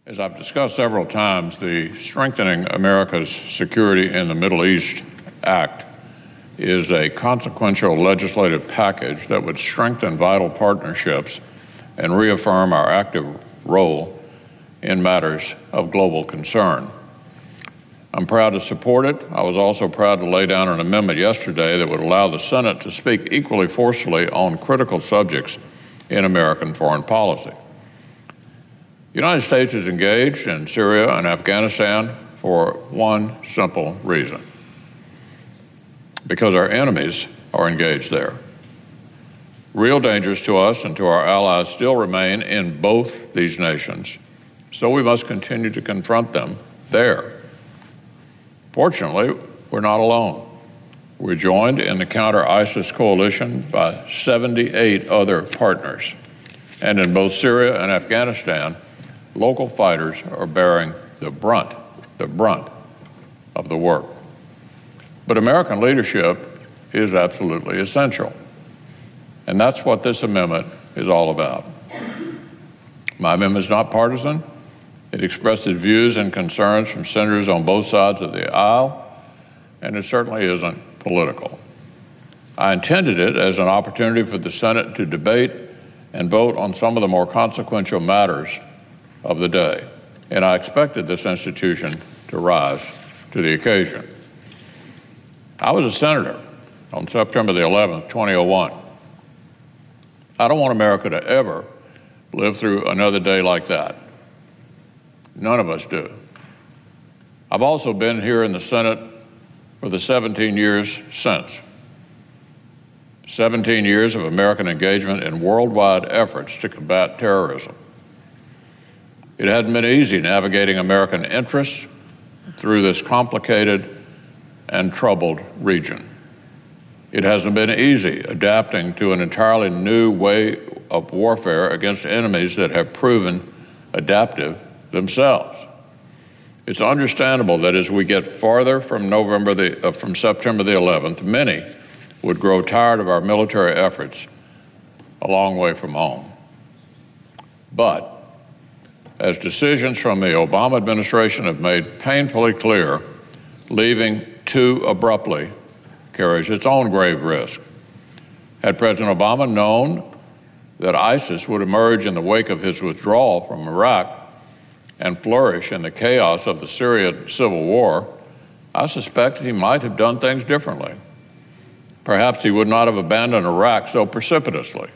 As I've discussed several times, the Strengthening America's Security in the Middle East Act is a consequential legislative package that would strengthen vital partnerships and reaffirm our active role in matters of global concern. I'm proud to support it. I was also proud to lay down an amendment yesterday that would allow the Senate to speak equally forcefully on critical subjects in American foreign policy. The United States is engaged in Syria and Afghanistan for one simple reason: because our enemies are engaged there. Real dangers to us and to our allies still remain in both these nations, so we must continue to confront them there. Fortunately, we're not alone. We're joined in the counter-ISIS coalition by 78 other partners. And in both Syria and Afghanistan, local fighters are bearing the brunt of the work. But American leadership is absolutely essential. And that's what this amendment is all about. My amendment is not partisan. It expresses views and concerns from senators on both sides of the aisle, and it certainly isn't political. I intended it as an opportunity for the Senate to debate and vote on some of the more consequential matters of the day, and I expected this institution to rise to the occasion. I was a senator on September the 11th, 2001. I don't want America to ever live through another day like that. None of us do. I've also been here in the Senate for the 17 years since. 17 years of American engagement in worldwide efforts to combat terrorism. It hadn't been easy navigating American interests through this complicated and troubled region. It hasn't been easy adapting to an entirely new way of warfare against enemies that have proven adaptive themselves. It's understandable that as we get farther from September the 11th, many would grow tired of our military efforts a long way from home. But as decisions from the Obama administration have made painfully clear, leaving too abruptly carries its own grave risk. Had President Obama known that ISIS would emerge in the wake of his withdrawal from Iraq and flourish in the chaos of the Syrian civil war, I suspect he might have done things differently. Perhaps he would not have abandoned Iraq so precipitously,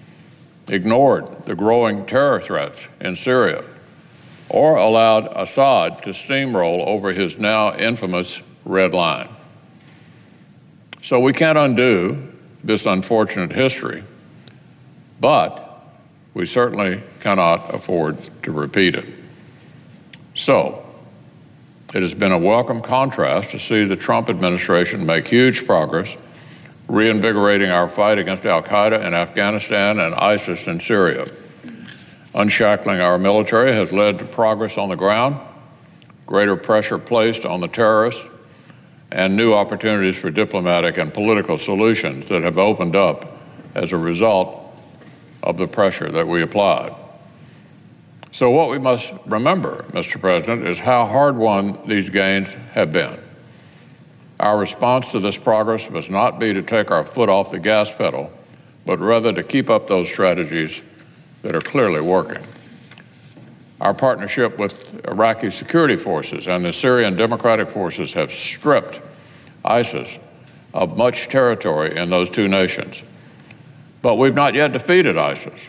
ignored the growing terror threats in Syria, or allowed Assad to steamroll over his now infamous red line. So we can't undo this unfortunate history, but we certainly cannot afford to repeat it. So, it has been a welcome contrast to see the Trump administration make huge progress, reinvigorating our fight against al-Qaeda in Afghanistan and ISIS in Syria. Unshackling our military has led to progress on the ground, greater pressure placed on the terrorists, and new opportunities for diplomatic and political solutions that have opened up as a result of the pressure that we applied. So what we must remember, Mr. President, is how hard-won these gains have been. Our response to this progress must not be to take our foot off the gas pedal, but rather to keep up those strategies that are clearly working. Our partnership with Iraqi security forces and the Syrian Democratic Forces have stripped ISIS of much territory in those two nations. But we've not yet defeated ISIS.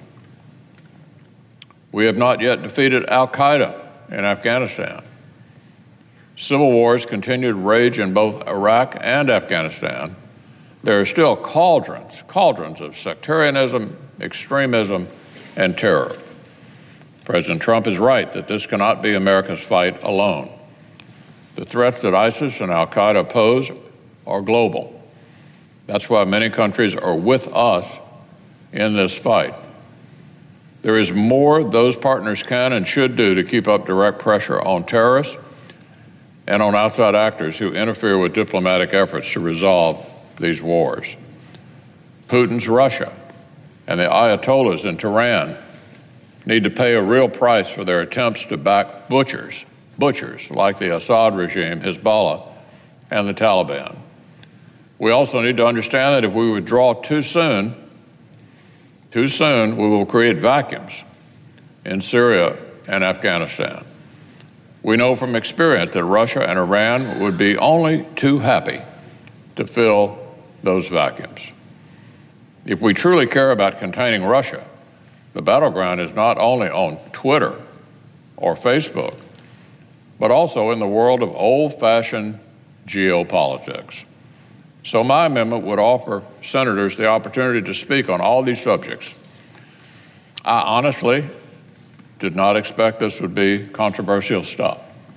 We have not yet defeated al-Qaeda in Afghanistan. Civil wars continue to rage in both Iraq and Afghanistan. There are still cauldrons of sectarianism, extremism, and terror. President Trump is right that this cannot be America's fight alone. The threats that ISIS and al-Qaeda pose are global. That's why many countries are with us in this fight. There is more those partners can and should do to keep up direct pressure on terrorists and on outside actors who interfere with diplomatic efforts to resolve these wars. Putin's Russia and the Ayatollahs in Tehran need to pay a real price for their attempts to back butchers like the Assad regime, Hezbollah, and the Taliban. We also need to understand that if we withdraw too soon, we will create vacuums in Syria and Afghanistan. We know from experience that Russia and Iran would be only too happy to fill those vacuums. If we truly care about containing Russia, the battleground is not only on Twitter or Facebook, but also in the world of old-fashioned geopolitics. So my amendment would offer senators the opportunity to speak on all these subjects. I honestly did not expect this would be controversial stuff.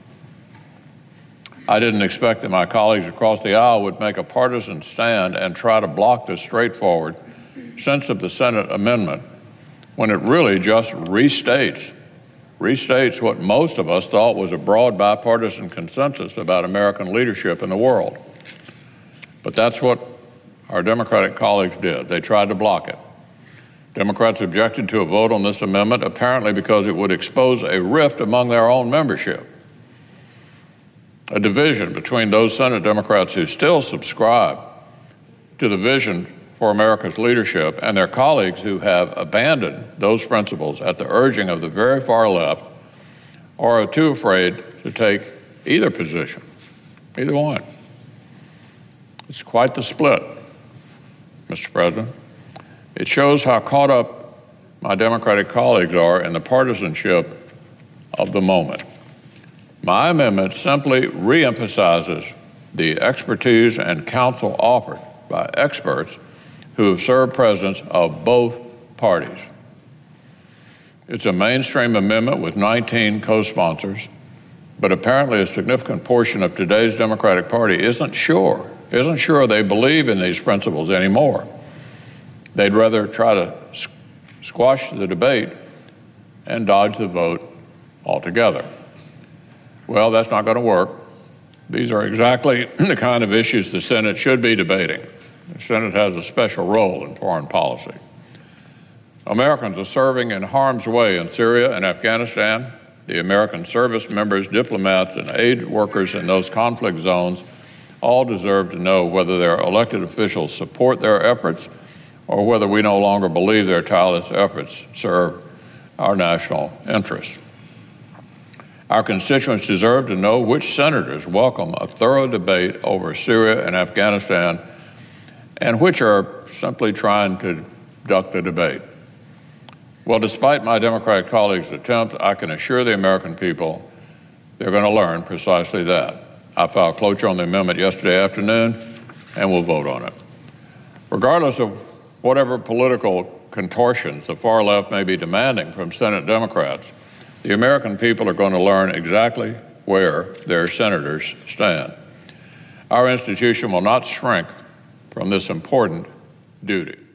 I didn't expect that my colleagues across the aisle would make a partisan stand and try to block this straightforward sense of the Senate amendment when it really just restates what most of us thought was a broad bipartisan consensus about American leadership in the world. But that's what our Democratic colleagues did. They tried to block it. Democrats objected to a vote on this amendment apparently because it would expose a rift among their own membership, a division between those Senate Democrats who still subscribe to the vision for America's leadership and their colleagues who have abandoned those principles at the urging of the very far left or are too afraid to take either position, either one. It's quite the split, Mr. President. It shows how caught up my Democratic colleagues are in the partisanship of the moment. My amendment simply reemphasizes the expertise and counsel offered by experts who have served presidents of both parties. It's a mainstream amendment with 19 co-sponsors, but apparently a significant portion of today's Democratic Party isn't sure they believe in these principles anymore. They'd rather try to squash the debate and dodge the vote altogether. Well, that's not going to work. These are exactly the kind of issues the Senate should be debating. The Senate has a special role in foreign policy. Americans are serving in harm's way in Syria and Afghanistan. The American service members, diplomats, and aid workers in those conflict zones all deserve to know whether their elected officials support their efforts or whether we no longer believe their tireless efforts serve our national interests. Our constituents deserve to know which senators welcome a thorough debate over Syria and Afghanistan and which are simply trying to duck the debate. Well, despite my Democratic colleagues' attempts, I can assure the American people they're going to learn precisely that. I filed cloture on the amendment yesterday afternoon, and we'll vote on it. Regardless of whatever political contortions the far left may be demanding from Senate Democrats, the American people are going to learn exactly where their senators stand. Our institution will not shrink from this important duty.